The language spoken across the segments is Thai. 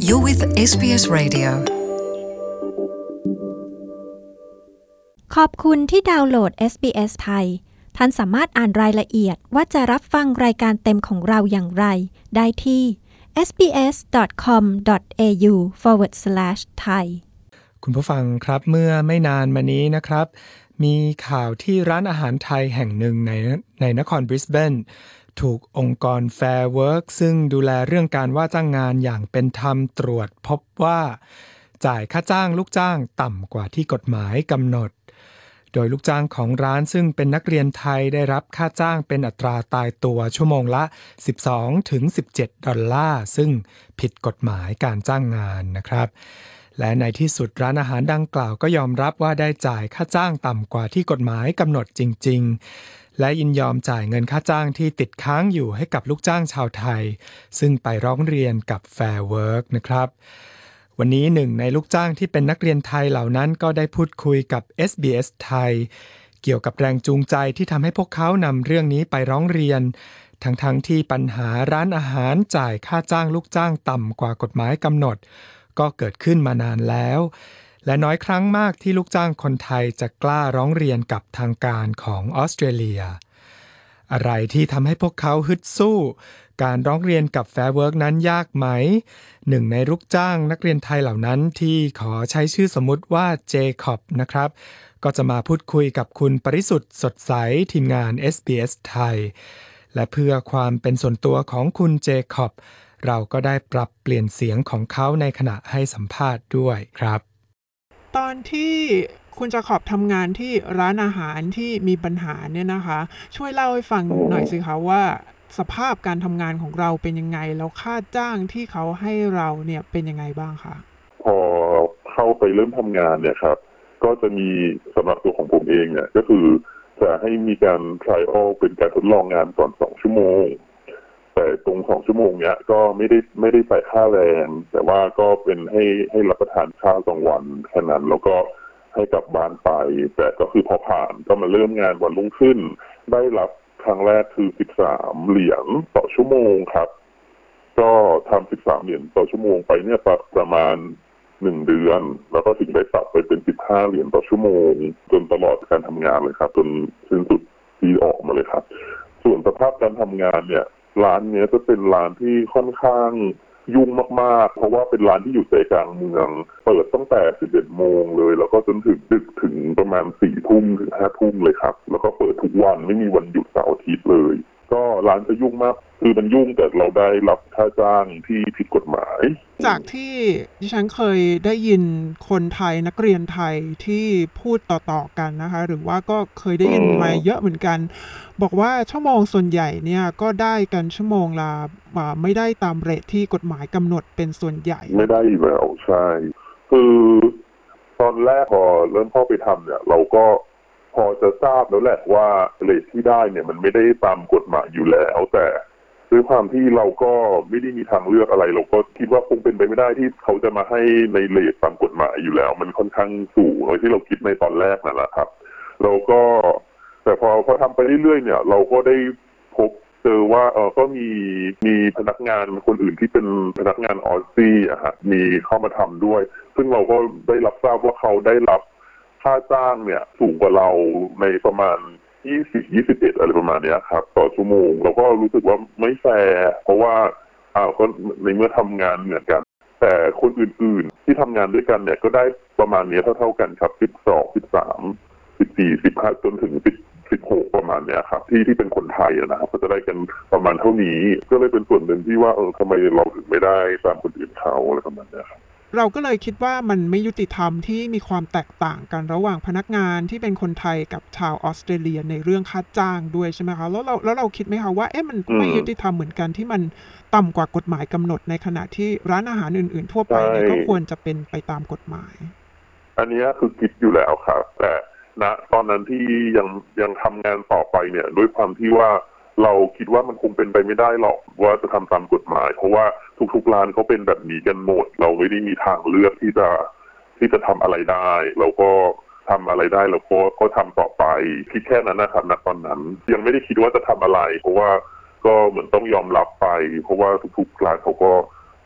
You're with SBS Radio. ขอบคุณที่ดาวน์โหลด SBS ไทยท่านสามารถอ่านรายละเอียดว่าจะรับฟังรายการเต็มของเราอย่างไรได้ที่ sbs.com.au/thai คุณผู้ฟังครับเมื่อไม่นานมานี้นะครับมีข่าวที่ร้านอาหารไทยแห่งหนึ่งในนครบริสเบนถูกองค์กร Fair Work ซึ่งดูแลเรื่องการว่าจ้างงานอย่างเป็นธรรมตรวจพบว่าจ่ายค่าจ้างลูกจ้างต่ำกว่าที่กฎหมายกำหนดโดยลูกจ้างของร้านซึ่งเป็นนักเรียนไทยได้รับค่าจ้างเป็นอัตราตายตัวชั่วโมงละ $12-17 ซึ่งผิดกฎหมายการจ้างงานนะครับและในที่สุดร้านอาหารดังกล่าวก็ยอมรับว่าได้จ่ายค่าจ้างต่ำกว่าที่กฎหมายกำหนดจริงๆและยินยอมจ่ายเงินค่าจ้างที่ติดค้างอยู่ให้กับลูกจ้างชาวไทยซึ่งไปร้องเรียนกับ Fair Work นะครับวันนี้หนึ่งในลูกจ้างที่เป็นนักเรียนไทยเหล่านั้นก็ได้พูดคุยกับ SBS ไทยเกี่ยวกับแรงจูงใจที่ทำให้พวกเขานำเรื่องนี้ไปร้องเรียนทั้งที่ปัญหาร้านอาหารจ่ายค่าจ้างลูกจ้างต่ำกว่ากฎหมายกำหนดก็เกิดขึ้นมานานแล้วและน้อยครั้งมากที่ลูกจ้างคนไทยจะกล้าร้องเรียนกับทางการของออสเตรเลียอะไรที่ทำให้พวกเขาฮึดสู้การร้องเรียนกับ Fair Work นั้นยากไหมหนึ่งในลูกจ้างนักเรียนไทยเหล่านั้นที่ขอใช้ชื่อสมมุติว่าเจคอบนะครับก็จะมาพูดคุยกับคุณปริสุทธิ์สดใสทีมงาน SBS ไทยและเพื่อความเป็นส่วนตัวของคุณเจคอบเราก็ได้ปรับเปลี่ยนเสียงของเขาในขณะให้สัมภาษณ์ด้วยครับตอนที่คุณจะขอบทำงานที่ร้านอาหารที่มีปัญหาเนี่ยนะคะช่วยเล่าให้ฟังหน่อยสิคะว่าสภาพการทำงานของเราเป็นยังไงแล้วค่าจ้างที่เขาให้เราเนี่ยเป็นยังไงบ้างคะพอเข้าไปเริ่มทำงานเนี่ยครับก็จะมีสำหรับตัวของผมเองเนี่ยก็คือจะให้มีการ trial เป็นการทดลองงานก่อน2ชั่วโมงแต่ตรง2ชั่วโมงเนี้ยก็ไม่ได้ใส่ค่าแรงแต่ว่าก็เป็นให้รับประทานข้าวกลางวันแค่นั้นแล้วก็ให้กลับบ้านไปแต่ก็คือพอผ่านก็มาเริ่มงานวันรุ่งขึ้นได้รับครั้งแรกคือ13เหรียญต่อชั่วโมงครับก็ทำ13เหรียญต่อชั่วโมงไปเนี่ยประมาณ1เดือนแล้วก็ถึงได้ปรับไปเป็น15เหรียญต่อชั่วโมงจนตลอดการทำงานเลยครับจนสิ้นสุดปีออกมาเลยครับส่วนสภาพการทำงานเนี่ยร้านนี้จะเป็นร้านที่ค่อนข้างยุ่งมากๆเพราะว่าเป็นร้านที่อยู่ใจกลางเมืองเปิดตั้งแต่ 11 โมงเลยแล้วก็จนถึงดึกถึงประมาณ 4 ทุ่มถึง 5 ทุ่มเลยครับแล้วก็เปิดทุกวันไม่มีวันหยุดเสาร์อาทิตย์เลยก็ร้านจะยุ่งมากคือมันยุ่งแต่เราได้รับค่าจ้างที่ผิดกฎหมายจากที่ดิฉันเคยได้ยินคนไทยนักเรียนไทยที่พูดต่อๆกันนะคะหรือว่าก็เคยได้ยินมาเยอะเหมือนกันบอกว่าชั่วโมงส่วนใหญ่เนี่ยก็ได้กันชั่วโมงละไม่ได้ตามเรทที่กฎหมายกำหนดเป็นส่วนใหญ่ไม่ได้แล้วใช่คือตอนแรกพอเริ่มเข้าไปทำเนี่ยเราก็พอจะทราบแล้วแหละว่าเรทที่ได้เนี่ยมันไม่ได้ตามกฎหมายอยู่แล้วแต่ด้วยความที่เราก็ไม่ได้มีทางเลือกอะไรเราก็คิดว่าคงเป็นไปไม่ได้ที่เขาจะมาให้ในเรทตามกฎหมายอยู่แล้วมันค่อนข้างสูงเลยที่เราคิดในตอนแรกนั่นแหละครับเราก็แต่พอทำไปเรื่อยๆเนี่ยเราก็ได้พบเจอว่าก็มีพนักงานคนอื่นที่เป็นพนักงานออสซี่มีเข้ามาทำด้วยซึ่งเราก็ได้รับทราบว่าเขาได้รับค่าจ้างเนี่ยสูงกว่าเราในประมาณ20-21อะไรประมาณนี้ครับต่อชั่วโมงเราก็รู้สึกว่าไม่แฟร์เพราะว่าก็ในเมื่อทำงานเหมือนกันแต่คนอื่นๆที่ทำงานด้วยกันเนี่ยก็ได้ประมาณนี้เท่ากันครับ12 13 14 15จนถึง16ประมาณเนี้ยครับที่เป็นคนไทยนะครับก็จะได้กันประมาณเท่านี้ก็เลยเป็นส่วนหนึ่งที่ว่าทำไมเราถึงไม่ได้ตามคนอื่นเขาอะไรประมาณนี้ครับเราก็เลยคิดว่ามันไม่ยุติธรรมที่มีความแตกต่างกันระหว่างพนักงานที่เป็นคนไทยกับชาวออสเตรเลียในเรื่องค่าจ้างด้วยใช่ไหมคะแล้วเราคิดไหมคะว่ามันไม่ยุติธรรมเหมือนกันที่มันต่ำกว่ากฎหมายกำหนดในขณะที่ร้านอาหารอื่นๆทั่วไปเนี่ยก็ควรจะเป็นไปตามกฎหมายอันนี้คือคิดอยู่แล้วครับแต่ณตอนนั้นที่ยังทำงานต่อไปเนี่ยด้วยความที่ว่าเราคิดว่ามันคงเป็นไปไม่ได้หรอกว่าจะทำตามกฎหมายเพราะว่าทุกๆร้านเขาเป็นแบบนี้กันหมดเราไม่ได้มีทางเลือกที่จะทำอะไรได้เราก็ทำอะไรได้เราก็ทำต่อไปคิดแค่นั้นนะครับณตอนนั้นยังไม่ได้คิดว่าจะทำอะไรเพราะว่าก็เหมือนต้องยอมรับไปเพราะว่าทุกๆร้านเขาก็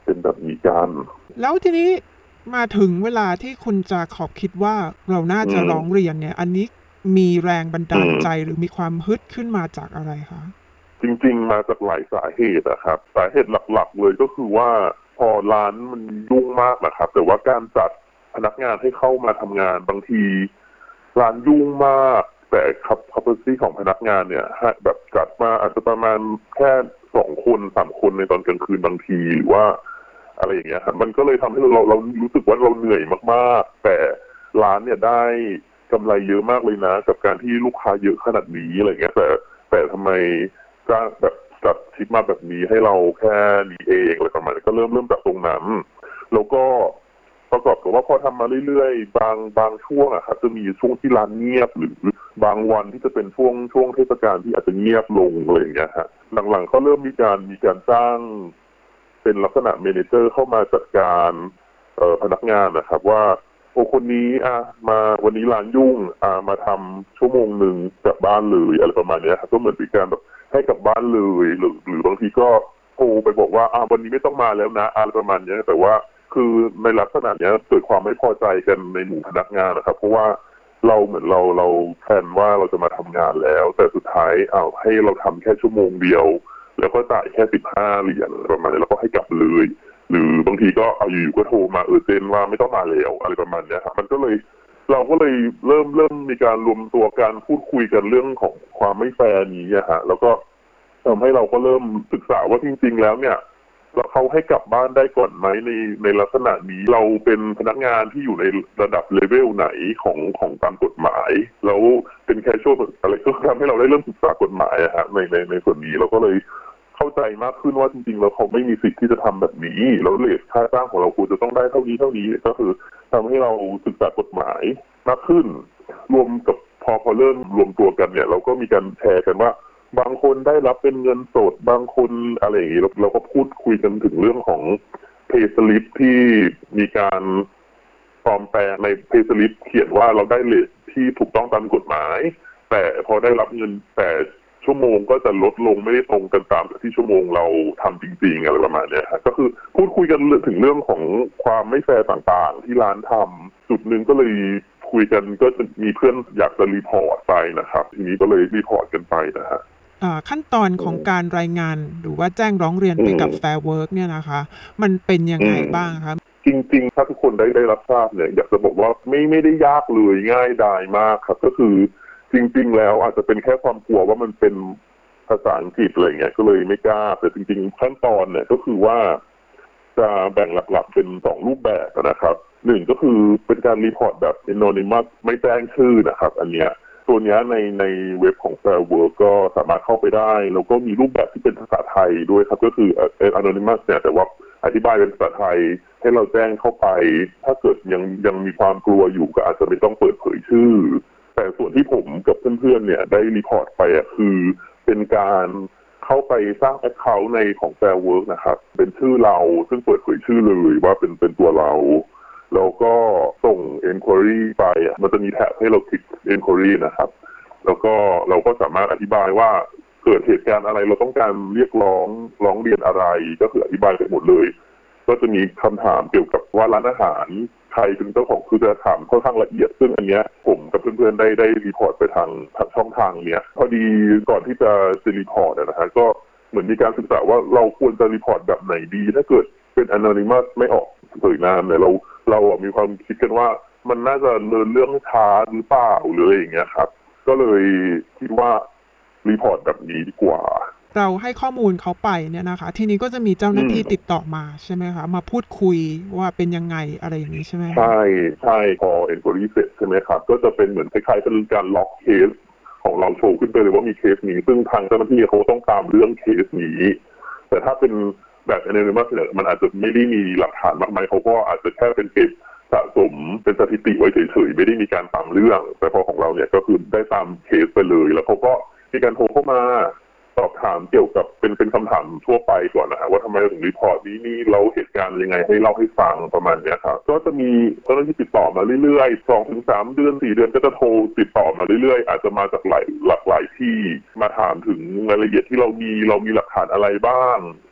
เป็นแบบนี้กันแล้วทีนี้มาถึงเวลาที่คุณจาขอบคิดว่าเราน่าจะร้องเรียนเนี่ยอันนี้มีแรงบันดาลใจหรือมีความฮึดขึ้นมาจากอะไรคะจริงๆมาจากหลายสาเหตุครับสาเหตุหลักๆเลยก็คือว่าพอร้านมันยุ่งมากนะครับแต่ว่าการจัดพนักงานให้เข้ามาทำงานบางทีร้านยุ่งมากแต่capacity ของพนักงานเนี่ยแบบจัดมาอาจจะประมาณแค่2 คน 3 คนในตอนกลางคืนบางทีหรือว่าอะไรอย่างเงี้ยครับมันก็เลยทำให้เรารู้สึกว่าเราเหนื่อยมากๆแต่ร้านเนี่ยได้กำไรเยอะมากเลยนะกับการที่ลูกค้าเยอะขนาดนี้อะไรเงี้ยแต่ทำไมจ้างแบบจัดชิปมาแบบนี้ให้เราแค่นี้เองอะไรประมาณนี้ก็เริ่มจากตรงนั้นแล้วก็ประกอบกับว่าพอทำมาเรื่อยๆบางช่วงครับจะมีช่วงที่ร้านเงียบหรือบางวันที่จะเป็นช่วงเทศกาลที่อาจจะเงียบลงอะไรอย่างเงี้ยฮะหลังๆก็เริ่มมีการจ้างเป็นลักษณะเมเนเจอร์เข้ามาจัดการพนักงานนะครับว่าโอ้คนนี้มาวันนี้ร้านยุ่งมาทำชั่วโมงนึงกลับบ้านเลยอะไรประมาณนี้ครับก็เหมือนเป็นการแบบให้กลับบ้านเลยหรือบางทีก็โทรไปบอกว่าวันนี้ไม่ต้องมาแล้วนะอะไรประมาณนี้แต่ว่าคือในลักษณะนี้เกิดความไม่พอใจกันในหมู่พนักงานนะครับเพราะว่าเราเหมือนเราแพลนว่าเราจะมาทำงานแล้วแต่สุดท้ายให้เราทำแค่ชั่วโมงเดียวแล้วก็จ่ายแค่15 เหรียญประมาณนี้แล้วก็ให้กลับเลยหรือบางทีก็อยู่ๆก็โทรมาเจนว่าไม่ต้องมาแล้วอะไรประมาณนี้ครับมันก็เลยเราก็เลยเริ่มมีการรวมตัวการพูดคุยกันเรื่องของความไม่แฟร์นี้ฮะแล้วก็ทำให้เราก็เริ่มศึกษาว่าจริงๆแล้วเนี่ยเราเขาให้กลับบ้านได้ก่อนไหมในลักษณะนี้เราเป็นพนักงานที่อยู่ในระดับเลเวลไหนของตามกฎหมายแล้วเป็นแคชชวลอะไรก็ทำให้เราได้เริ่มศึกษากฎหมายฮะในส่วนนี้เราก็เลยเข้าใจมากขึ้นว่าจริงๆแล้วเขาไม่มีสิทธิ์ที่จะทำแบบนี้แล้วเรทค่าจ้างของเราควรจะต้องได้เท่านี้ก็คือทำให้เราศึกษากฎหมายมากขึ้นรวมกับพอเริ่มรวมตัวกันเนี่ยเราก็มีการแชร์กันว่าบางคนได้รับเป็นเงินสดบางคนอะไรอย่างนี้เราก็พูดคุยกันถึงเรื่องของ pay slip ที่มีการปลอมแปลงใน pay slip เขียนว่าเราได้เรทที่ถูกต้องตามกฎหมายแต่พอได้รับเงินแต่ชั่วโมงก็จะลดลงไม่ได้ตรงกันตามที่ชั่วโมงเราทำจริงๆอะไรประมาณนี้ครับก็คือพูดคุยกันถึงเรื่องของความไม่แฟร์ต่างๆที่ร้านทำจุดหนึ่งก็เลยคุยกันก็จะมีเพื่อนอยากจะรีพอร์ตไปนะครับทีนี้ก็เลยรีพอร์ตกันไปนะฮะขั้นตอนของการรายงานหรือว่าแจ้งร้องเรียนไปกับ Fair Work เนี่ยนะคะมันเป็นยังไงบ้างครับจริงๆถ้าทุกคนได้รับทราบเนี่ยอยากจะบอกว่าไม่ได้ยากเลยง่ายดายมากครับก็คือจริงๆแล้วอาจจะเป็นแค่ความกลัวว่ามันเป็นภาษาอังกฤษอะไรเงี้ยก็เลยไม่กล้าแต่จริงๆขั้นตอนเนี่ยก็คือว่าจะแบ่งหลักๆเป็น2 รูปแบบนะครับ1ก็คือเป็นการรีพอร์ตแบบ anonymous ไม่แจ้งชื่อนะครับอันเนี้ยตัวนี้ในเว็บของ Fair Work ก็สามารถเข้าไปได้แล้วก็มีรูปแบบที่เป็นภาษาไทยด้วยครับก็คือ anonymous เนี่ยแต่ว่าอธิบายเป็นภาษาไทยให้เราแจ้งเข้าไปถ้าเกิดยังมีความกลัวอยู่ก็อาจจะไม่ต้องเปิดเผยชื่อแต่ส่วนที่ผมกับเพื่อนๆเนี่ยได้รีพอร์ตไปคือเป็นการเข้าไปสร้าง account ในของ Fair Work นะครับเป็นชื่อเราซึ่งเปิดเผยชื่อเลยว่าเป็นตัวเราแล้วก็ส่ง enquiry ไปมันจะมีแท็บให้เราคลิก enquiry นะครับแล้วก็เราก็สามารถอธิบายว่าเกิดเหตุการณ์อะไรเราต้องการเรียกร้องเรียนอะไรก็คืออธิบายไปหมดเลยก็จะมีคำถามเกี่ยวกับว่าร้านอาหารใครเป็นเจ้าของคือจะถามค่อนข้างละเอียดซึ่งอันเนี้ยผมกับเพื่อนๆได้รีพอร์ตไปทางช่องทางเนี้ยพอดีก่อนที่จะรีพอร์ตนะฮะก็เหมือนมีการศึกษาว่าเราควรจะรีพอร์ตแบบไหนดีถ้าเกิดเป็น anonymous ไม่ออกเผยนามเนี่ยเรามีความคิดกันว่ามันน่าจะเรื่องช้าหรือเปล่าเลยอย่างเงี้ยครับก็เลยคิดว่ารีพอร์ตแบบนี้ดีกว่าเราให้ข้อมูลเขาไปเนี่ยนะคะทีนี้ก็จะมีเจ้าหน้าที่ติดต่อมาใช่ไหมคะมาพูดคุยว่าเป็นยังไงอะไรอย่างนี้ใช่ไหมใช่พอ enquiry เสร็จใช่ไหมครับก็จะเป็นเหมือนคล้ายๆเป็นการล็อกเคสของเราโชว์ขึ้นไปเลยว่ามีเคสนี้ซึ่งทางเจ้าหน้าที่เขาต้องตามเรื่องเคสนี้แต่ถ้าเป็นแบบ anonymous เนี่ยมันอาจจะไม่ได้มีหลักฐานมากมายเขาก็อาจจะแค่เป็นเก็บสะสมเป็นสถิติไว้เฉยๆไม่ได้มีการตามเรื่องแต่พอของเราเนี่ยก็คือได้ตามเคสไปเลยแล้วเขาก็มีการโทรเข้ามาสอบถามเกี่ยวกับเป็นคำถามทั่วไปก่อนนะฮะว่าทำไมถึงรีพอร์ตนี้เราเหตุการณ์ยังไงให้เล่าให้ฟังประมาณนี้ครับก็จะมีเจ้าหน้าที่ติดต่อมาเรื่อยๆ 2-3 เดือน 4 เดือนก็จะโทรติดต่อมาเรื่อยๆอาจจะมาจากหลากหลายที่มาถามถึงรายละเอียดที่เรามีหลักฐานอะไรบ้าง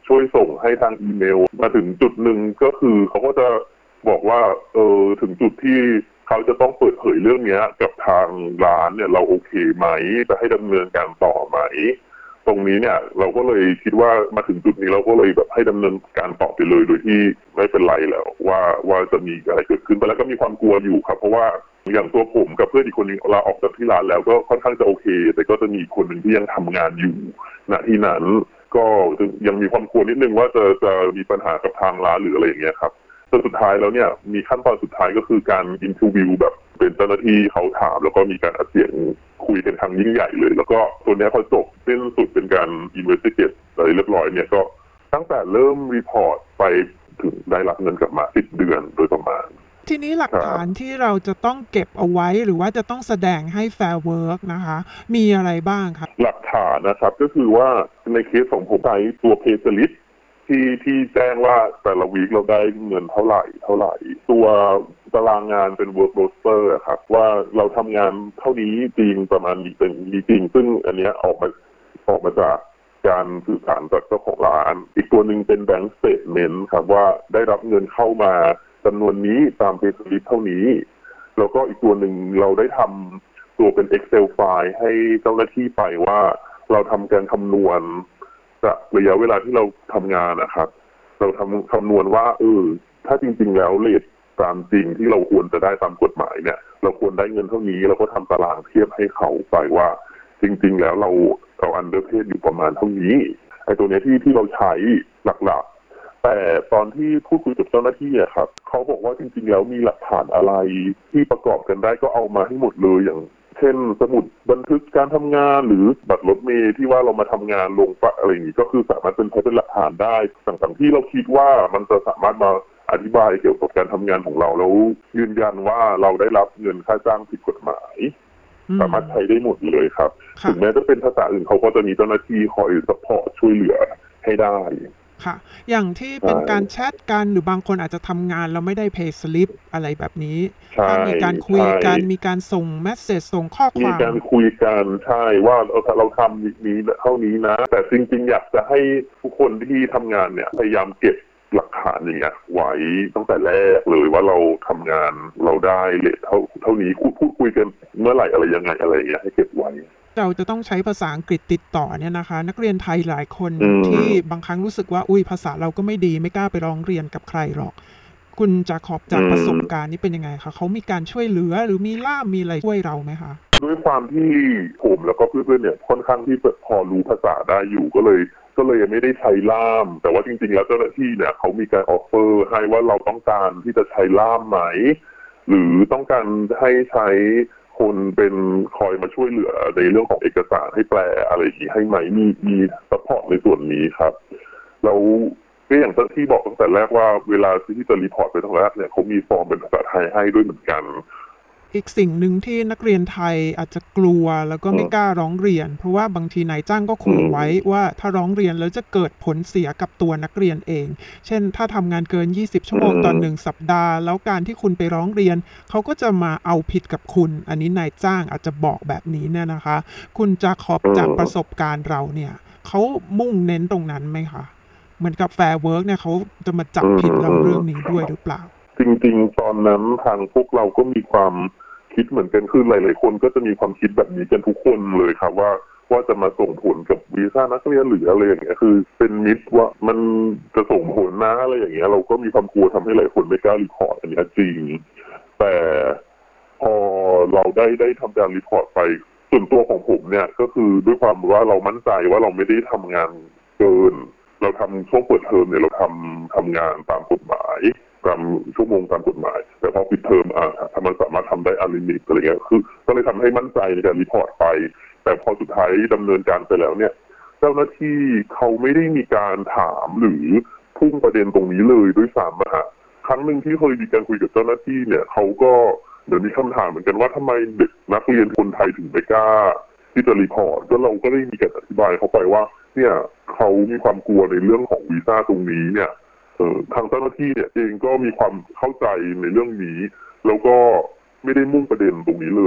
ช่วยส่งให้ทางอีเมลมาถึงจุดหนึ่งก็คือเขาก็จะบอกว่าถึงจุดที่เขาจะต้องเปิดเผยเรื่องนี้กับทางร้านเนี่ยเราโอเคไหมจะให้ดำเนินการต่อไหมตรงนี้เนี่ยเราก็เลยคิดว่ามาถึงจุดนี้เราก็เลยแบบให้ดำเนินการต่อไปเลยโดยที่ไม่เป็นไรแล้วว่าจะมีอะไรเกิดขึ้นไปแล้วก็มีความกลัวอยู่ครับเพราะว่าอย่างตัวผมกับเพื่อนอีกคนนึงลาออกจากที่ร้านแล้วก็ค่อนข้างจะโอเคแต่ก็จะมีคนหนึ่งที่ยังทำงานอยู่ณที่นั้นก็ยังมีความกลัวนิดนึงว่าจะมีปัญหากับทางร้านหรืออะไรอย่างเงี้ยครับจนสุดท้ายแล้วเนี่ยมีขั้นตอนสุดท้ายก็คือการอินเทอร์วิวแบบเป็นเจ้าหน้าที่เขาถามแล้วก็มีการอัดเสียงคุยกันครั้งยิ่งใหญ่เลยแล้วก็ตัวนี้พอจบสิ้นสุดเป็นการอินเวสติเกตอะไรเรียบร้อยเนี่ยก็ตั้งแต่เริ่มรีพอร์ตไปถึงได้รับเงินกลับมา10 เดือนโดยประมาณทีนี้หลักฐานที่เราจะต้องเก็บเอาไว้หรือว่าจะต้องแสดงให้ Fair Work นะคะมีอะไรบ้างครับหลักฐานนะครับก็คือว่าในเคสของผมใช้ตัว Pay Slip ที่แจ้งว่าแต่ละวีคเราได้เงินเท่าไหร่ตัวตารางงานเป็น work roster ครับว่าเราทำงานเท่านี้จริงประมาณนี้เป็นจริงซึ่งอันเนี้ยออกมาจากการสื่อสารจากเจ้าของร้านอีกตัวหนึ่งเป็น bank statement ครับว่าได้รับเงินเข้ามาจำนวนนี้ตาม Pay Slip เท่านี้แล้วก็อีกตัวหนึ่งเราได้ทำตัวเป็น Excel ไฟล์ให้เจ้าหน้าที่ไปว่าเราทำการคำนวณจากระยะเวลาที่เราทำงานนะครับเราทำคำนวณว่าถ้าจริงๆแล้วเรทตามจริงที่เราควรจะได้ตามกฎหมายเนี่ยเราควรได้เงินเท่านี้เราก็ทำตารางเทียบให้เขาไปว่าจริงๆแล้วเราอันเดอร์เพย์อยู่ประมาณเท่านี้ไอ้ตัวนี้ที่เราใช้หลักๆแต่ตอนที่พูดคุยกับเจ้าหน้าที่อะครับเขาบอกว่าจริงๆแล้วมีหลักฐานอะไรที่ประกอบกันได้ก็เอามาให้หมดเลยอย่างเช่นสมุดบันทึกการทำงานหรือบัตรรถเมล์ที่ว่าเรามาทำงานลงปะอะไรอย่างนี้ก็คือสามารถเป็นหลักฐานได้ต่างๆที่เราคิดว่ามันจะสามารถมาอธิบายเกี่ยวกับการทำงานของเราแล้วยืนยันว่าเราได้รับเงินค่าจ้างผิดกฎหมายสามารถใช้ได้หมดเลยครับถึงแม้จะเป็นภาษาอื่นเขาก็จะมีเจ้าหน้าที่คอยซัพพอร์ตช่วยเหลือให้ได้ค่ะอย่างที่เป็นการแชทกันหรือบางคนอาจจะทำงานแล้วไม่ได้ Pay Slip อะไรแบบนี้ถ้ามีการคุยกันมีการส่งเมสเสจส่งข้อความมีการคุยกันใช่ว่าเราทำนี้เท่านี้นะแต่จริงๆอยากจะให้ทุกคนที่ทำงานเนี่ยพยายามเก็บหลักฐานอย่างเงี้ยไว้ตั้งแต่แรกเลยว่าเราทำงานเราได้เรทเท่านี้พูดคุยกันเมื่อไหร่อะไรยังไงอะไรอย่างเงี้ยให้เก็บไว้เราจะต้องใช้ภาษาอังกฤษติดต่อเนี่ยนะคะนักเรียนไทยหลายคนที่บางครั้งรู้สึกว่าภาษาเราก็ไม่ดีไม่กล้าไปร้องเรียนกับใครหรอกคุณจะขอบจากประสบการณ์นี้เป็นยังไงคะเขามีการช่วยเหลือหรือมีล่ามมีอะไรช่วยเราไหมคะด้วยความที่ผมแล้วก็เพื่อนๆเนี่ยค่อนข้างที่พอรู้ภาษาได้อยู่ก็เลยไม่ได้ใช้ล่ามแต่ว่าจริงๆแล้วเจ้าหน้าที่เนี่ยเขามีการออฟเฟอร์ให้ว่าเราต้องการที่จะใช้ล่ามไหมหรือต้องการให้ใช้คนเป็นคอยมาช่วยเหลือในเรื่องของเอกสารให้แปลอะไรอย่างนี้ให้ไหมมีซัพพอร์ตในส่วนนี้ครับแล้วก็อย่างที่บอกตั้งแต่แรกว่าเวลาที่จะรีพอร์ตไปตั้งแต่แรกเนี่ยเขามีฟอร์มเป็นภาษาไทยให้ด้วยเหมือนกันอีกสิ่งหนึ่งที่นักเรียนไทยอาจจะกลัวแล้วก็ไม่กล้าร้องเรียนเพราะว่าบางทีนายจ้างก็ขู่ไว้ว่าถ้าร้องเรียนแล้วจะเกิดผลเสียกับตัวนักเรียนเองเช่นถ้าทำงานเกิน20ชั่วโมงต่อ1สัปดาห์แล้วการที่คุณไปร้องเรียนเขาก็จะมาเอาผิดกับคุณอันนี้นายจ้างอาจจะบอกแบบนี้เนี่ยนะคะคุณจะขอบจากประสบการณ์เราเนี่ยเขามุ่งเน้นตรงนั้นไหมคะเหมือนกับ Fair Work เนี่ยเขาจะมาจับผิดเราเรื่องนี้ด้วยหรือเปล่าจริงๆตอนนั้นทางพวกเราก็มีความคิดเหมือนกันคือหลายๆคนก็จะมีความคิดแบบนี้กันทุกคนเลยครับว่าจะมาส่งผลกับวีซ่านักเรียนหรืออะไรอย่างเงี้ยคือเป็นมิตรว่ามันจะส่งผลนะอะไรอย่างเงี้ยเราก็มีความกลัวทำให้หลายคนไม่กล้ารีพอร์ตอันนี้จริงแต่พอเราได้ทำการรีพอร์ตไปส่วนตัวของผมเนี่ยก็คือด้วยความว่าเรามั่นใจว่าเราไม่ได้ทำงานเกินเราทำช่วงเปิดเทอมเนี่ยเราทำงานตามกฎหมายตามชั่วโมงตามกฎหมายแต่พอปิดเทอมมันสามารถทำได้อันลิมิตอะไรเงี้ยคือก็เลยทำให้มั่นใจในการรีพอร์ตไปแต่พอสุดท้ายดำเนินการไปแล้วเนี่ยเจ้าหน้าที่เขาไม่ได้มีการถามหรือพุ่งประเด็นตรงนี้เลยด้วยซ้ำครั้งหนึ่งที่เคยมีการคุยกับเจ้าหน้าที่เนี่ยเขาก็เดี๋ยวมีคำถามเหมือนกันว่าทำไมเด็กนักเรียนคนไทยถึงไม่กล้าที่จะรีพอร์ตก็เราก็ได้มีการอธิบายเขาไปว่าเนี่ยเขามีความกลัวในเรื่องของวีซ่าตรงนี้เนี่ยทางเจ้าหน้าที่เนี่ยเองก็มีความเข้าใจในเรื่องนี้แล้วก็ไม่ได้มุ่งประเด็นตรงนี้เลยพ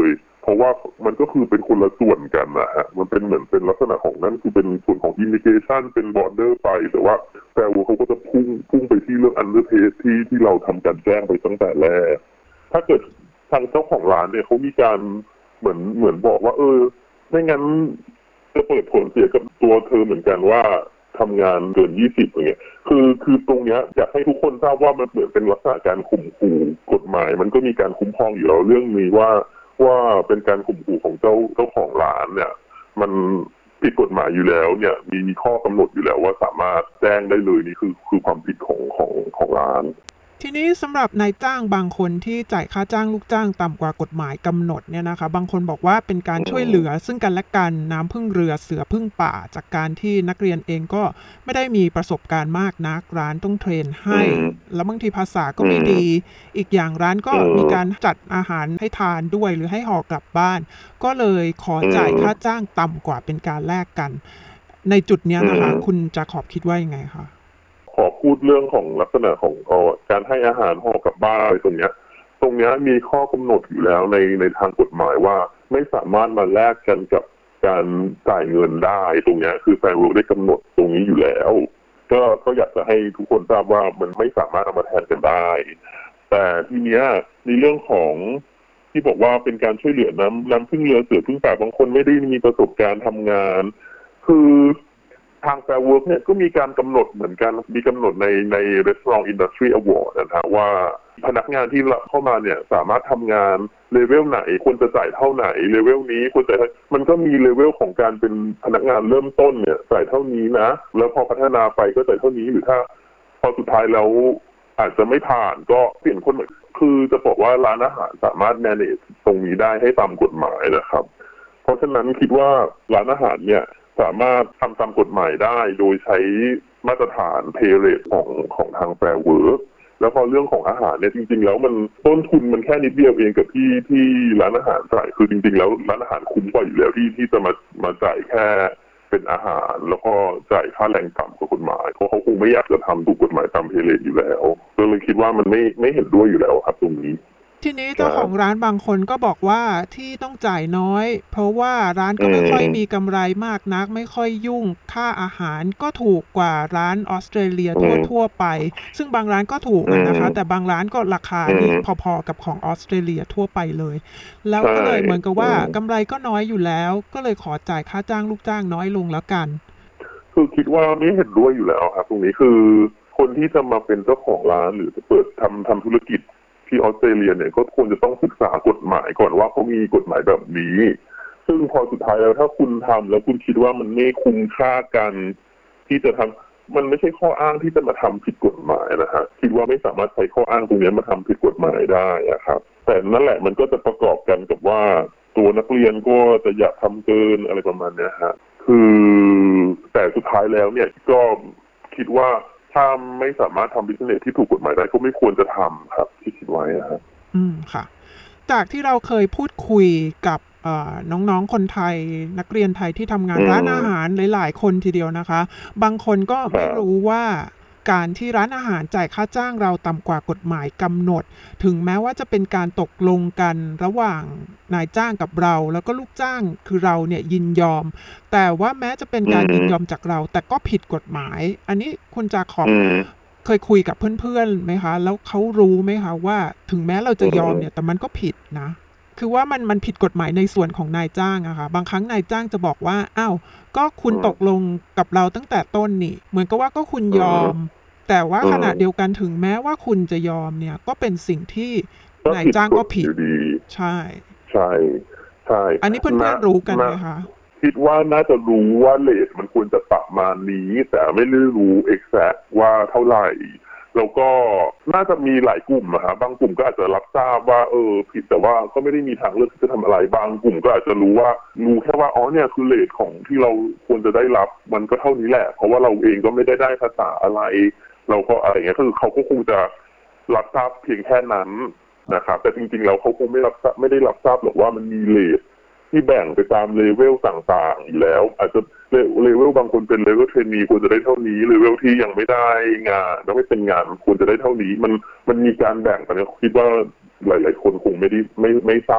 ราะว่ามันก็คือเป็นคนละส่วนกันนะฮะมันเป็นเหมือนเป็นลักษณะของนั่นคือเป็นส่วนของ immigration เป็น border ไปแต่ว่าแฟร์เวิร์เขาก็จะพุ่งไปที่เรื่อง underpay ที่เราทำการแจ้งไปตั้งแต่แรกถ้าเกิดทางเจ้าของร้านเนี่ยเขามีการเหมือนบอกว่าไม่งั้นจะเปิดผลเสียกับตัวเธอเหมือนกันว่าทำงานเกิน20อย่างเงี้ยคือตรงเนี้ยอยากให้ทุกคนทราบว่ามันเหมือนเป็นลักษณะการข่มขู่กฎหมายมันก็มีการคุ้มครองอยู่แล้วเรื่องนี้ว่าเป็นการข่มขู่ของเจ้าของร้านเนี่ยมันผิดกฎหมายอยู่แล้วเนี่ยมีข้อกำหนดอยู่แล้วว่าสามารถแจ้งได้เลยนี่คือความผิดของร้านทีนี้สำหรับนายจ้างบางคนที่จ่ายค่าจ้างลูกจ้างต่ำกว่ากฎหมายกำหนดเนี่ยนะคะบางคนบอกว่าเป็นการช่วยเหลือซึ่งกันและกันน้ำพึ่งเรือเสือพึ่งป่าจากการที่นักเรียนเองก็ไม่ได้มีประสบการณ์มากนักร้านต้องเทรนให้แล้วบางทีภาษาก็ไม่ดีอีกอย่างร้านก็มีการจัดอาหารให้ทานด้วยหรือให้ห่อกลับบ้านก็เลยขอจ่ายค่าจ้างต่ำกว่าเป็นการแลกกันในจุดนี้นะคะคุณจะขอบคิดว่ายังไงคะขอพูดเรื่องของลักษณะของการให้อาหารห่อกลับบ้านอะไรตรงเนี้ยมีข้อกำหนดอยู่แล้วในทางกฎหมายว่าไม่สามารถมาแลกกันกับการจ่ายเงินได้ตรงเนี้ยคือแฟร์เวิร์ได้กำหนดตรงนี้อยู่แล้วก็อยากจะให้ทุกคนทราบว่ามันไม่สามารถเอามาแทนกันได้แต่ทีเนี้ยในเรื่องของที่บอกว่าเป็นการช่วยเหลือน้ำพึ่งเรือเสือพึ่งป่าบางคนไม่ได้มีประสบการณ์ทำงานคือทาง Fair Work เนี่ยก็มีการกำหนดเหมือนกันมีกำหนดใน Restaurant Industry Award นะฮะว่าพนักงานที่เข้ามาเนี่ยสามารถทำงานเลเวลไหนควรจะจ่ายเท่าไหนเลเวลนี้ควรจะมันก็มีเลเวลของการเป็นพนักงานเริ่มต้นเนี่ยจ่ายเท่านี้นะแล้วพอพัฒนาไปก็จ่ายเท่านี้หรือถ้าพอสุดท้ายแล้วอาจจะไม่ผ่านก็เปลี่ยนคนคือจะบอกว่าร้านอาหารสามารถ manage ตรงนี้ได้ให้ตามกฎหมายนะครับเพราะฉะนั้นคิดว่าร้านอาหารเนี่ยสามารถทำตามกฎหมายได้โดยใช้มาตรฐาน pay rate ของทาง Fair Work แล้วพอเรื่องของอาหารเนี่ยจริงๆแล้วมันต้นทุนมันแค่นิดเดียวเองกับที่ร้านอาหารจ่ายคือจริงๆแล้วร้านอาหารคุ้มกว่าอยู่แล้วที่จะมาจ่ายแค่เป็นอาหารแล้วก็จ่ายค่าแรงต่ำกว่ากฎหมายเพราะเขาคงไม่อยากจะทำถูกกฎหมายตาม pay rate อยู่แล้วก็เลยคิดว่ามันไม่เห็นด้วยอยู่แล้วครับตรงนี้ทีนี้เจ้าของร้านบางคนก็บอกว่าที่ต้องจ่ายน้อยเพราะว่าร้านก็ไม่ค่อยมีกำไรมากนักไม่ค่อยยุ่งค่าอาหารก็ถูกกว่าร้านออสเตรเลียทั่วไปซึ่งบางร้านก็ถูกนะคะแต่บางร้านก็ราคานี่พอๆกับของออสเตรเลียทั่วไปเลยแล้วก็เลยเหมือนกับว่ากำไรก็น้อยอยู่แล้วก็เลยขอจ่ายค่าจ้างลูกจ้างน้อยลงแล้วกันคือคิดว่าไม่เห็นด้วยอยู่แล้วครับตรงนี้คือคนที่จะมาเป็นเจ้าของร้านหรือจะเปิดทำธุรกิจที่ออสเตรเลียเนี่ยก็ควรจะต้องศึกษากฎหมายก่อนว่าเขามีกฎหมายแบบนี้ซึ่งพอสุดท้ายแล้วถ้าคุณทำแล้วคุณคิดว่ามันไม่คุ้มค่ากันที่จะทำมันไม่ใช่ข้ออ้างที่จะมาทำผิดกฎหมายนะฮะคิดว่าไม่สามารถใช้ข้ออ้างตรงนี้มาทำผิดกฎหมายได้ครับแต่นั่นแหละมันก็จะประกอบกันกับว่าตัวนักเรียนก็จะอยากทำเกินอะไรประมาณนี้ฮะคือแต่สุดท้ายแล้วเนี่ยก็คิดว่าถ้าไม่สามารถทำบิสเนสที่ถูกกฎหมายได้ก็ไม่ควรจะทำครับที่คิดไว้ครับค่ะจากที่เราเคยพูดคุยกับน้องๆคนไทยนักเรียนไทยที่ทำงานร้านอาหารหลายๆคนทีเดียวนะคะบางคนก็ไม่รู้ว่าการที่ร้านอาหารจ่ายค่าจ้างเราต่ำกว่ากฎหมายกำหนดถึงแม้ว่าจะเป็นการตกลงกันระหว่างนายจ้างกับเราแล้วก็ลูกจ้างคือเราเนี่ยยินยอมแต่ว่าแม้จะเป็นการยินยอมจากเราแต่ก็ผิดกฎหมายอันนี้คุณจาขอบเคยคุยกับเพื่อนๆไหมคะแล้วเขารู้ไหมคะว่าถึงแม้เราจะยอมเนี่ยแต่มันก็ผิดนะคือว่ามันผิดกฎหมายในส่วนของนายจ้างอะค่ะบางครั้งนายจ้างจะบอกว่าอ้าวก็คุณตกลงกับเราตั้งแต่ต้นนี่เหมือนกับว่าก็คุณยอมแต่ว่าขณะเดียวกันถึงแม้ว่าคุณจะยอมเนี่ยก็เป็นสิ่งที่นายจ้างก็ผิดใช่อันนี้เพื่อนๆรู้กันไหมคะคิดว่าน่าจะรู้ว่าเรทมันควรจะประมาณนี้แต่ไม่ได้รู้ exact ว่าเท่าไหร่แล้วก็น่าจะมีหลายกลุ่มนะครับบางกลุ่มก็อาจจะรับทราบว่าผิดแต่ว่าก็ไม่ได้มีทางเลือกที่จะทำอะไรบางกลุ่มก็อาจจะรู้แค่ว่าเนี่ยคือเรทของที่เราควรจะได้รับมันก็เท่านี้แหละเพราะว่าเราเองก็ไม่ได้ภาษาอะไรเราก็อะไรเงี้ยคือเขาก็คงจะรับทราบเพียงแค่นั้นนะครับแต่จริงๆแล้วเขาคงไม่ได้รับทราบหรอกว่ามันมีเรทที่แบ่งไปตามเลเวลต่างๆอยู่แล้วอาจจะเลเวลบางคนเป็นเลเวลเทรนนีควรจะได้เท่านี้เลเวลที่ยังไม่ได้งานยังไม่เป็นงานควรจะได้เท่านี้มันมีการแบ่งแต่เนี่ยคิดว่าหลายๆคนคงไม่ทราบ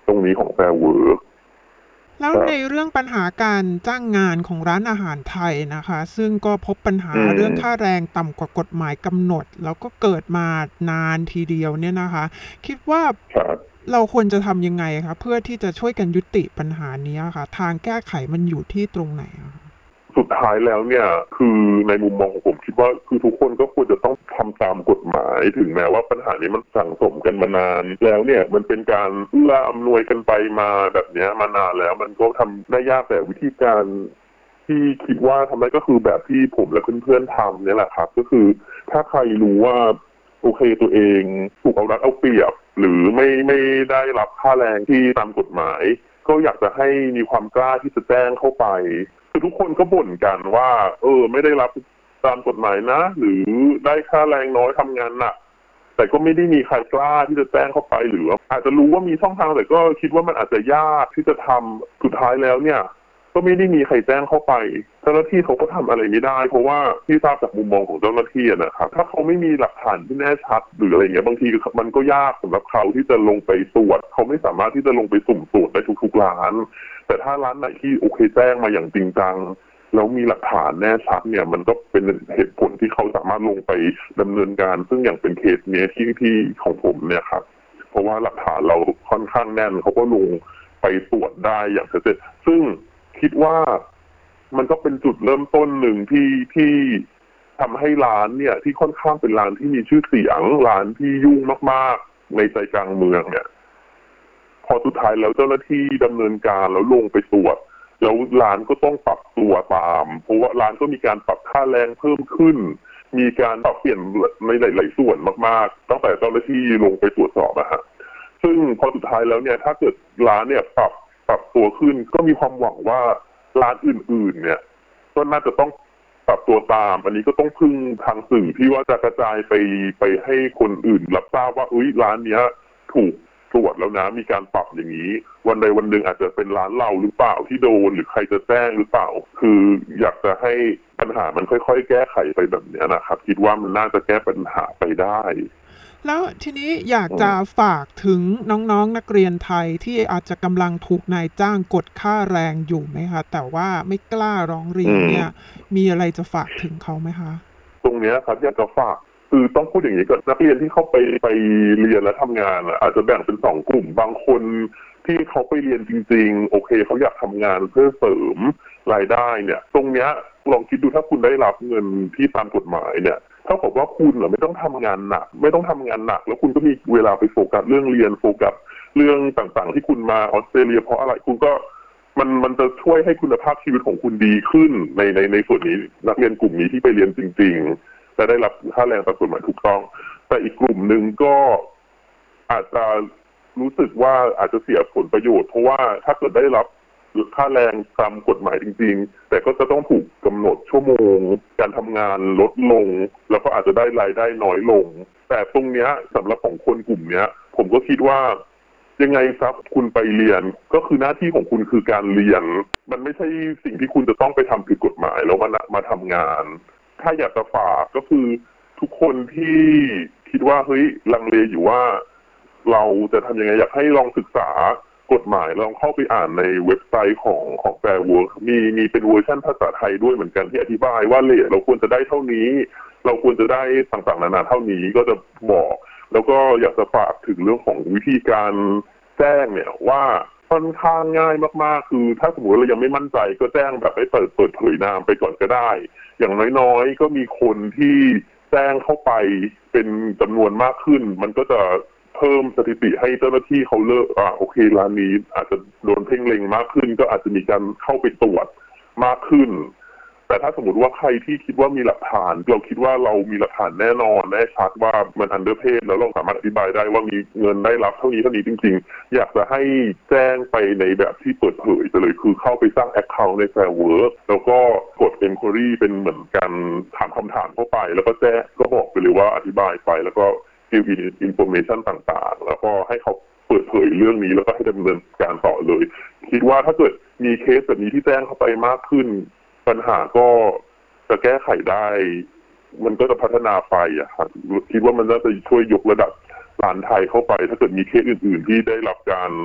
ตรงนี้ของ Fair Work แล้วในเรื่องปัญหาการจ้างงานของร้านอาหารไทยนะคะซึ่งก็พบปัญหาเรื่องค่าแรงต่ำกว่ากฎหมายกำหนดแล้วก็เกิดมานานทีเดียวเนี่ยนะคะคิดว่าเราควรจะทำยังไงคะเพื่อที่จะช่วยกันยุติปัญหานี้ค่ะทางแก้ไขมันอยู่ที่ตรงไหนคะสุดท้ายแล้วเนี่ยคือในมุมมองของผมคิดว่าคือทุกคนก็ควรจะต้องทำตามกฎหมายถึงแม้ว่าปัญหานี้มันสั่งสมกันมานานแล้วเนี่ยมันเป็นการเอื้ออำนวยกันไปมาแบบนี้มานานแล้วมันก็ทำได้ยากแต่วิธีการที่คิดว่าทำได้ก็คือแบบที่ผมและเพื่อนๆทำเนี่ยแหละครับก็คือถ้าใครรู้ว่าโอเคตัวเองถูกเอารัดเอาเปรียบหรือไม่ได้รับค่าแรงที่ตามกฎหมายก็อยากจะให้มีความกล้าที่จะแจ้งเข้าไปคือทุกคนก็บ่นกันว่าไม่ได้รับตามกฎหมายนะหรือได้ค่าแรงน้อยทำงานหนักแต่ก็ไม่ได้มีใครกล้าที่จะแจ้งเข้าไปหรืออาจจะรู้ว่ามีช่องทางแต่ก็คิดว่ามันอาจจะยากที่จะทำสุดท้ายแล้วเนี่ยก็ไม่ได้มีใครแจ้งเข้าไปเจ้าหน้าที่เขาก็ทำอะไรไม่ได้เพราะว่าที่ทราบจากมุมมองของเจ้าหน้าที่นะครับถ้าเขาไม่มีหลักฐานที่แน่ชัดหรืออะไรเงี้ยบางทีมันก็ยากสำหรับเขาที่จะลงไปตรวจเขาไม่สามารถที่จะลงไปสุ่มตรวจได้ทุกๆร้านแต่ถ้าร้านไหนที่โอเคแจ้งมาอย่างจริงจังแล้วมีหลักฐานแน่ชัดเนี่ยมันก็เป็นเหตุผลที่เขาสามารถลงไปดำเนินการซึ่งอย่างเป็นเคสเนี้ยที่ของผมเนี่ยครับเพราะว่าหลักฐานเราค่อนข้างแน่นเขาก็ลงไปตรวจได้อย่างชัดเจนซึ่งคิดว่ามันก็เป็นจุดเริ่มต้นหนึ่งที่ทำให้ร้านเนี่ยที่ค่อนข้างเป็นร้านที่มีชื่อเสียงร้านที่ยุ่งมากๆในใจกลางเมืองเนี่ยพอสุดท้ายแล้วเจ้าหน้าที่ดำเนินการแล้วลงไปตรวจแล้วร้านก็ต้องปรับตัวตามเพราะว่าร้านก็มีการปรับค่าแรงเพิ่มขึ้นมีการปรับเปลี่ยนในหลายๆส่วนมากๆตั้งแต่เจ้าหน้าที่ลงไปตรวจสอบนะฮะซึ่งพอสุดท้ายแล้วเนี่ยถ้าเกิดร้านเนี่ยปรับตัวขึ้นก็มีความหวังว่าร้านอื่นๆเนี่ยก็น่าจะต้องปรับตัวตามอันนี้ก็ต้องพึ่งทางสื่อที่ว่าจะกระจายไปให้คนอื่นรับทราบว่าร้านเนี้ยถูกตรวจแล้วนะมีการปรับอย่างนี้วันใดวันหนึ่งอาจจะเป็นร้านเราหรือเปล่าที่โดนหรือใครจะแจ้งหรือเปล่าคืออยากจะให้ปัญหามันค่อยๆแก้ไขไปแบบนี้นะครับคิดว่ามันน่าจะแก้ปัญหาไปได้แล้วทีนี้อยากจะฝากถึงน้องๆนักเรียนไทยที่อาจจะกำลังถูกนายจ้างกดค่าแรงอยู่ไหมคะแต่ว่าไม่กล้าร้องเรียนเนี่ยมีอะไรจะฝากถึงเขาไหมคะตรงนี้ครับอยากจะฝากคือต้องพูดอย่างนี้ก่อนนักเรียนที่เขาไปเรียนและทำงานอาจจะแบ่งเป็น2 กลุ่มบางคนที่เขาไปเรียนจริงๆโอเคเขาอยากทำงานเพื่อเสริมรายได้เนี่ยตรงเนี้ยลองคิดดูถ้าคุณได้รับเงินที่ตามกฎหมายเนี่ยเท่ากับว่าคุณไม่ต้องทำงานหนักแล้วคุณก็มีเวลาไปโฟกัสเรื่องเรียนโฟกัสเรื่องต่างๆที่คุณมาออสเตรเลียเพราะอะไรคุณก็มันจะช่วยให้คุณภาพชีวิตของคุณดีขึ้นในส่วนนี้นักเรียนกลุ่มนี้ที่ไปเรียนจริงๆจะได้รับค่าแรงตามกฎหมายถูกต้องแต่อีกกลุ่มหนึ่งก็อาจจะรู้สึกว่าอาจจะเสียผลประโยชน์เพราะว่าถ้าเกิดได้รับค่าแรงตามกฎหมายจริงๆแต่ก็จะต้องถูกกำหนดชั่วโมงการทำงานลดลงแล้วก็อาจจะได้รายได้น้อยลงแต่ตรงเนี้ยสำหรับของคนกลุ่มเนี้ยผมก็คิดว่ายังไงครับคุณไปเรียนก็คือหน้าที่ของคุณคือการเรียนมันไม่ใช่สิ่งที่คุณจะต้องไปทำผิดกฎหมายแล้วมาทำงานถ้าอยากจะฝากก็คือทุกคนที่คิดว่าลังเลอยู่ว่าเราจะทำยังไงอยากให้ลองศึกษากฎหมายลองเข้าไปอ่านในเว็บไซต์ของ Fair Work มีเป็นเวอร์ชันภาษาไทยด้วยเหมือนกันที่อธิบายว่าเรทเราควรจะได้เท่านี้เราควรจะได้ต่างๆนานาเท่านี้ก็จะบอกแล้วก็อยากจะฝากถึงเรื่องของวิธีการแจ้งเนี่ยว่าค่อนข้างง่ายมากๆคือถ้าสมมติเรายังไม่มั่นใจก็แจ้งแบบให้เปิดเผยนามไปก่อนก็ได้อย่างน้อยๆก็มีคนที่แจ้งเข้าไปเป็นจำนวนมากขึ้นมันก็จะเพิ่มสถิติให้เจ้าหน้าที่เขาเลิกโอเคร้านนี้อาจจะโดนเพ่งเล็งมากขึ้นก็อาจจะมีการเข้าไปตรวจมากขึ้นแต่ถ้าสมมติว่าใครที่คิดว่ามีหลักฐานเราคิดว่าเรามีหลักฐานแน่นอนแน่ชัดว่ามันอันเดอร์เพย์แล้วเราสามารถอธิบายได้ว่ามีเงินได้รับเท่านี้จริงๆอยากจะให้แจ้งไปในแบบที่เปิดเผยไปเลยคือเข้าไปสร้าง account ใน Fair Work แล้วก็กด enquiry เป็นเหมือนกันถามคำถามเข้าไปแล้วก็แจ้งก็บอกไปเลยว่าอธิบายไปแล้วก็give information ต่างๆแล้วก็ให้เขาเปิดเผยเรื่องนี้แล้วก็ให้ดำเนินการต่อเลยคิดว่าถ้าเกิดมีเคสแบบนี้ที่แจ้งเข้าไปมากขึ้นปัญหาก็จะแก้ไขได้มันก็จะพัฒนาไปครับคิดว่ามันน่าจะช่วยยกระดับร้านไทยเข้าไปถ้าเกิดมีเคสอื่นๆที่ได้รับการ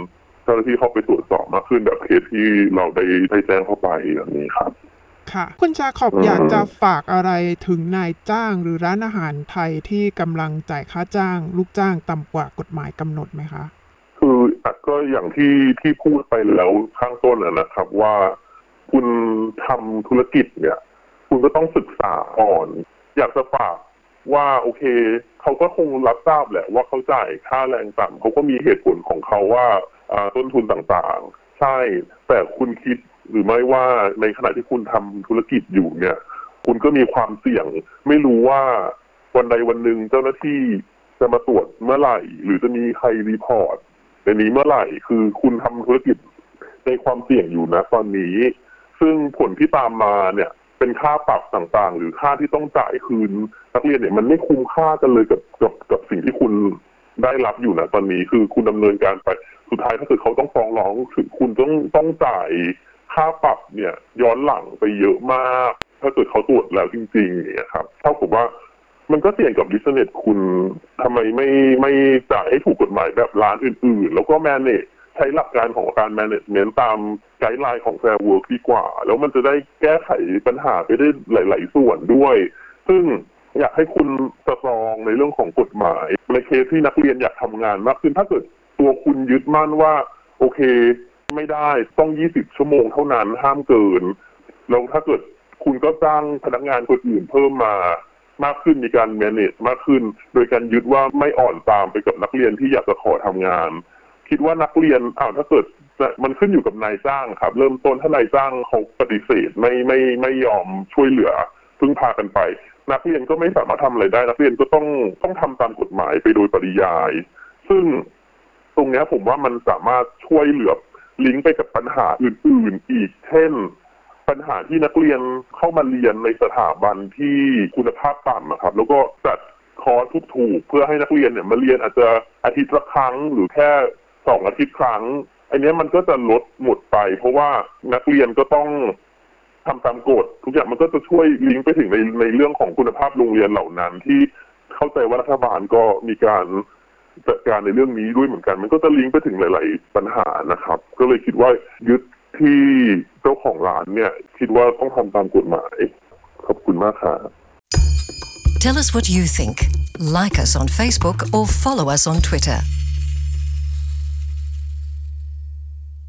เจ้าหน้าที่เข้าไปตรวจสอบมากขึ้นแบบเคสที่เราได้แจ้งเข้าไปแบบนี้ครับค่ะคุณจาขอบอยากจะฝากอะไรถึงนายจ้างหรือร้านอาหารไทยที่กำลังจ่ายค่าจ้างลูกจ้างต่ำกว่ากฎหมายกำหนดไหมคะคือก็อย่างที่พูดไปแล้วข้างต้นนะครับว่าคุณทำธุรกิจเนี่ยคุณก็ต้องศึกษาก่อนอยากจะฝากว่าโอเคเขาก็คงรับทราบแหละว่าเขาจ่ายค่าแรงต่ำเขาก็มีเหตุผลของเขาว่าต้นทุนต่างๆใช่แต่คุณคิดหรือไม่ว่าในขณะที่คุณทำธุรกิจอยู่เนี่ยคุณก็มีความเสี่ยงไม่รู้ว่าวันใดวันหนึ่งเจ้าหน้าที่จะมาตรวจเมื่อไหร่หรือจะมีใครรีพอร์ตในนี้เมื่อไหร่คือคุณทำธุรกิจในความเสี่ยงอยู่นะตอนนี้ซึ่งผลที่ตามมาเนี่ยเป็นค่าปรับต่างๆหรือค่าที่ต้องจ่ายคืนนักเรียนเนี่ยมันไม่คุ้มค่ากันเลยกับสิ่งที่คุณได้รับอยู่นะตอนนี้คือคุณดำเนินการไปสุดท้ายถ้าเกิดเขาต้องฟ้องร้องถึงคุณต้องจ่ายค่าปรับเนี่ยย้อนหลังไปเยอะมากถ้าเกิดเขาตรวจแล้วจริงๆเนี่ยครับเท่ากับว่ามันก็เสี่ยงกับบิสเนสคุณทำไมไม่จ่ายให้ถูกกฎหมายแบบร้านอื่นๆแล้วก็แมเนจใช้หลักการของการ management ตามไกด์ไลน์ของ Fair Work ดีกว่าแล้วมันจะได้แก้ไขปัญหาไปได้หลายๆส่วนด้วยซึ่งอยากให้คุณสตรองในเรื่องของกฎหมายในเคสที่นักเรียนอยากทำงานมากขึ้นถ้าเกิดตัวคุณยึดมั่นว่าโอเคไม่ได้ต้อง20ชั่วโมงเท่านั้นห้ามเกินแล้วถ้าเกิดคุณก็จ้างพนักงานคนอื่นเพิ่มมากขึ้นมีการ manage มากขึ้นโดยการยึดว่าไม่อ่อนตามไปกับนักเรียนที่อยากจะขอทำงานคิดว่านักเรียนถ้าเกิดมันขึ้นอยู่กับนายจ้างครับเริ่มต้นถ้านายจ้างเขาปฏิเสธไม่ยอมช่วยเหลือพึ่งพากันไปนักเรียนก็ไม่สามารถทำอะไรได้นักเรียนก็ต้องทำตามกฎหมายไปโดยปริยายซึ่งตรงนี้ผมว่ามันสามารถช่วยเหลือลิงก์ไปกับปัญหาอื่นๆอีกเช่นปัญหาที่นักเรียนเข้ามาเรียนในสถาบันที่คุณภาพต่ำนะครับแล้วก็จัดคอร์สถูกๆเพื่อให้นักเรียนเนี่ยมาเรียนอาจจะอาทิตย์ละครั้งหรือแค่2 อาทิตย์ครั้งอันนี้มันก็จะลดหมดไปเพราะว่านักเรียนก็ต้องทำตามกฎทุกอย่างมันก็จะช่วยลิงก์ไปถึงในเรื่องของคุณภาพโรงเรียนเหล่านั้นที่เข้าใจว่ารัฐบาลก็มีการจัดการในเรื่องนี้ด้วยเหมือนกันมันก็จะลิงก์ไปถึงหลายๆปัญหานะครับก็เลยคิดว่ายึดที่เจ้าของร้านเนี่ยคิดว่าต้องทำตามกฎหมายขอบคุณมากครับ Tell us what you think. Like us on Facebook or follow us on Twitter.